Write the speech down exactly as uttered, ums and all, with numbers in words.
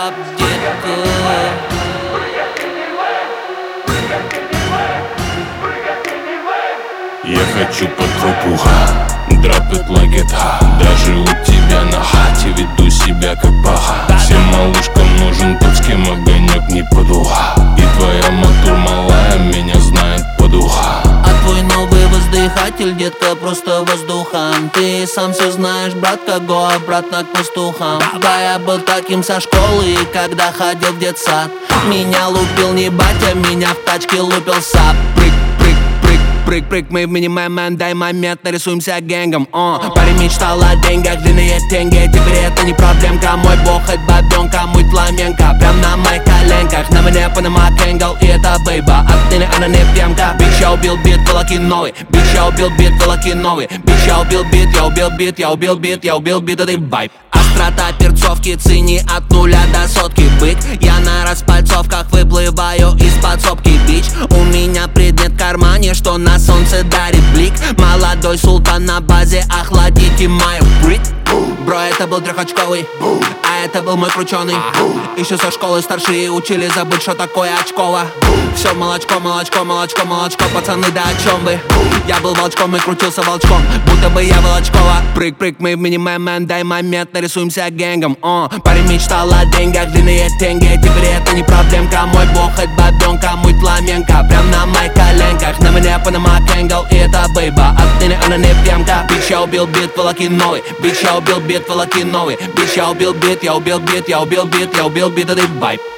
баб, детка. Я хочу по трупу, drop it like it hot. Даже у тебя на хате веду себя как паха. Всем малышкам нужен тот, с кем огонек не подуха. И твоя мотор малая меня знает по духа. А твой новый воздыхатель, детка, просто воздухом. Ты сам все знаешь, братка, го обратно к пастухам. Да, я был таким со школы, и когда ходил в детсад. Меня лупил не батя, меня в тачке лупил сап. Прыг, прыг, прыг, прыг, прыг, мы в мини-мэн, дай момент, нарисуемся гэнгом. О, парень мечтал о деньгах, длинные деньги, теперь это не проблемка. Мой бог, хоть бабенка, мой фламенко, прям на моих коленках. На мне Панама Кэнгл, и это бейба, отныне она не пьянка. Бич, я убил бит, волоки новый. Бич, я убил бит, волоки новый. Бич, я убил бит, я убил бит, я убил бит, я убил бит, это вайб. Острота перцовки, цени от нуля до сотки. Бык, я на распальцовках выплываю из подсобки. Бич, у меня предмет в кармане, что на солнце дарит блик. Молодой султан на базе, охладите мою брит. Бро, это был трехочковый, а это был мой крученый. Еще со школы старшие учили забыть, что такое очково. Все молочко, молочко, молочко, молочко, пацаны, да о чем вы? Я был волчком и крутился волчком, будто бы я Волочкова. Прыг, прыг, мы в мини-мэн, дай момент, нарисуемся гэнгом. О, парень мечтал о деньгах, длинные деньги, теперь это не проблемка. Мой бог, хоть бабенка, мой фламенко, прям на моих коленках. На мне Панама Кэнгл, и это бейба, отныне она не пьянка. Бич, я убил бит, волоки новый. Бич, я убил бит, волоки новый. Бич, я убил бит, я убил бит, я убил бит, я убил бит, это вайб.